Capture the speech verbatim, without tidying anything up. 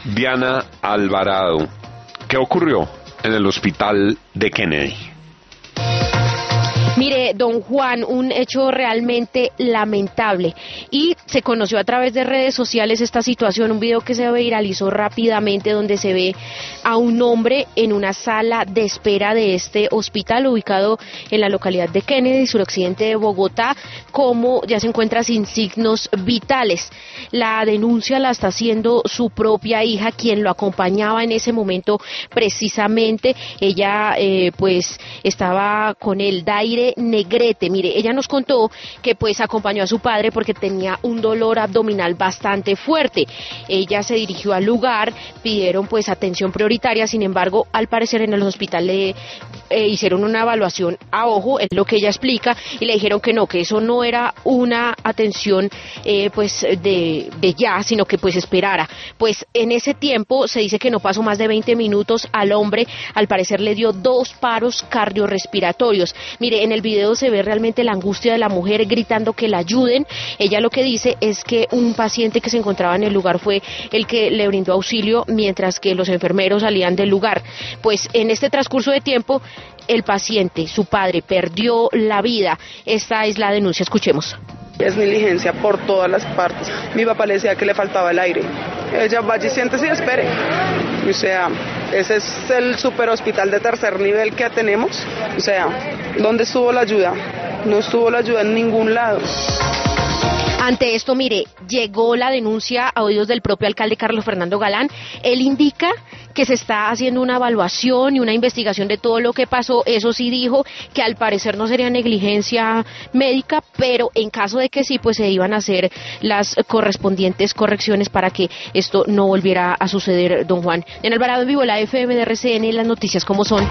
Diana Alvarado, ¿qué ocurrió en el hospital de Kennedy? Mire, don Juan, un hecho realmente lamentable y se conoció a través de redes sociales esta situación, un video que se viralizó rápidamente donde se ve a un hombre en una sala de espera de este hospital ubicado en la localidad de Kennedy, suroccidente de Bogotá, como ya se encuentra sin signos vitales. La denuncia la está haciendo su propia hija, quien lo acompañaba en ese momento precisamente. Ella eh, pues estaba con el Daire Negrete. Mire, ella nos contó que pues acompañó a su padre porque tenía un dolor abdominal bastante fuerte. Ella se dirigió al lugar, pidieron pues atención prioritaria, sin embargo, al parecer en el hospital le eh, hicieron una evaluación a ojo, es lo que ella explica, y le dijeron que no, que eso no era una atención eh, pues de, de ya, sino que pues esperara. Pues en ese tiempo se dice que no pasó más de veinte minutos, al hombre al parecer le dio dos paros cardiorrespiratorios. Mire, en el video se ve realmente la angustia de la mujer gritando que la ayuden. Ella lo que dice es que un paciente que se encontraba en el lugar fue el que le brindó auxilio mientras que los enfermeros salían del lugar. Pues en este transcurso de tiempo el paciente, su padre, perdió la vida. Esta es la denuncia, escuchemos. Es negligencia por todas las partes. Mi papá le decía que le faltaba el aire. Ella vaya y siéntese y espere. O sea, ese es el super hospital de tercer nivel que tenemos. O sea, ¿dónde estuvo la ayuda? No estuvo la ayuda en ningún lado. Ante esto, mire, llegó la denuncia a oídos del propio alcalde Carlos Fernando Galán. Él indica que se está haciendo una evaluación y una investigación de todo lo que pasó. Eso sí dijo que al parecer no sería negligencia médica, pero en caso de que sí, pues se iban a hacer las correspondientes correcciones para que esto no volviera a suceder, don Juan. En Alvarado en vivo, la F M de R C N, las noticias como son.